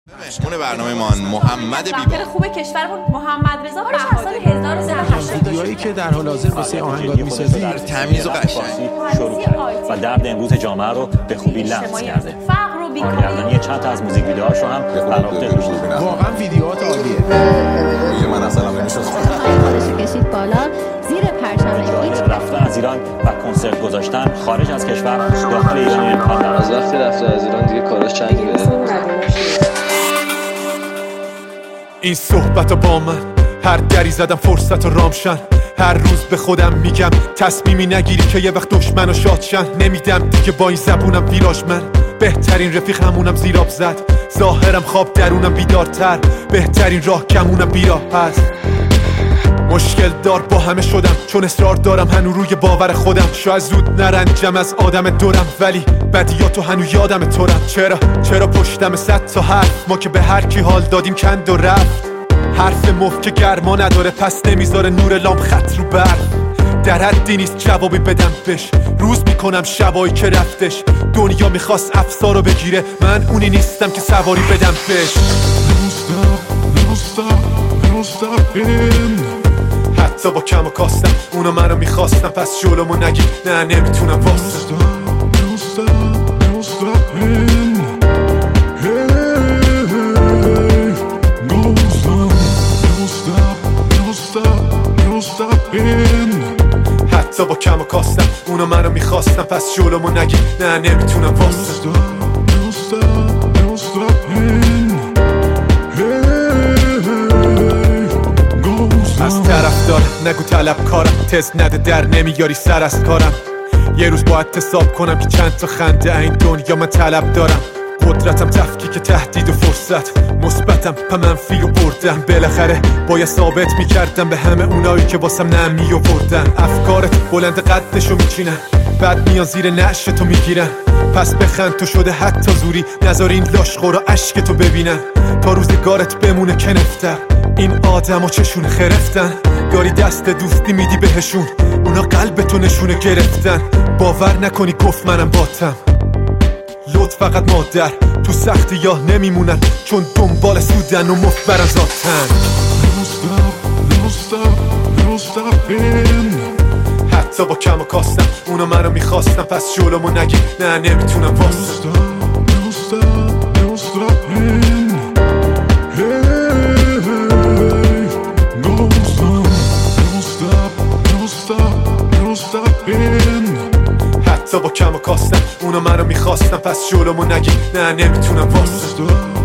مهمون برنامه‌مان محمد بیبا، خوب کشورمون محمد رضا بهادری، ویدیوهایی که در حال حاضر واسه آهنگات می‌سازی تمیز و قشنگ شروع کرد و درد امروز جامعه رو به خوبی لمس کرده. فقر و بیکاری، کارگردانی چند تا از موزیک ویدیوهاش رو هم برنامه داشته. واقعا ویدیوهات عالیه. من اصلا نمی‌شناسم. خودش کشید بالا زیر پرچم هیچ رفتن از ایران و کنسرت گذاشتن خارج از کشور داخل ایران امکان نداره. از وقتی رفته از ایران دیگه کاراش چنگی بده. این صحبت با من هر دری زدم فرصت و رامشن، هر روز به خودم میگم تصمیمی نگیری که یه وقت دشمن و شادشن. نمیدم دیگه با این زبونم ویراج، من بهترین رفیق همونم زیراب زد، ظاهرم خواب درونم بیدارتر، بهترین راه کمونم بیراه هست. مشکل دار با همه شدم چون اصرار دارم هنو روی باور خودم. شاید زود نرنجم از آدم دورم ولی بدیاتو هنو یادم طورم. چرا پشتم 100 تا حرف ما که به هر کی حال دادیم کند و رفت. حرف مفت که گرما نداره پس نمیذاره نور لام خط رو برف. در حدی نیست جوابی بدم بهش، روز میکنم شبایی که رفتش. دنیا میخواست افسارو بگیره، من اونی نیستم که سواری بدم بهش. حتی با کم و کاستم اونا منو میخواستم پس جلومو نگی نه نمیتونم واسه. حتی با کم و کاستم اونا منو میخواستم پس جلومو نگی نه نمیتونم واسه. از طرف دارم نگو طلب کارم، تز نده در نمیاری سر از کارم. یه روز باید حساب کنم که چند تا خنده این دنیا من طلب دارم. قدرتم تفکیک تهدید و فرصت، مثبتم و منفی رو بردم. بالاخره باید ثابت میکردم به همه اونایی که واسم نمی آوردن. افکارت بلند قدشو میچینن بعد میان زیر نعشتو میگیرن. پس بخند تو شده حتی زوری نذار این لاشخورا عشق تو ببینن. تا روزگارت بمونه کنفتر این آدم و چشون خرفتن. داری دست دوستی میدی بهشون اونا قلب تو نشونه گرفتن. باور نکنی گفت منم باتم لطف فقط مادر تو سختی یا نمیمونن چون دنبال سودن و مفت برن ذاتن. حتی با کم و کاستم اونا منو میخواستم پس جلومو نگی نه نمیتونم واسه. حتی با کم و کاستم اونا منو میخواستم پس جلومو نگی نه نمیتونم واسه.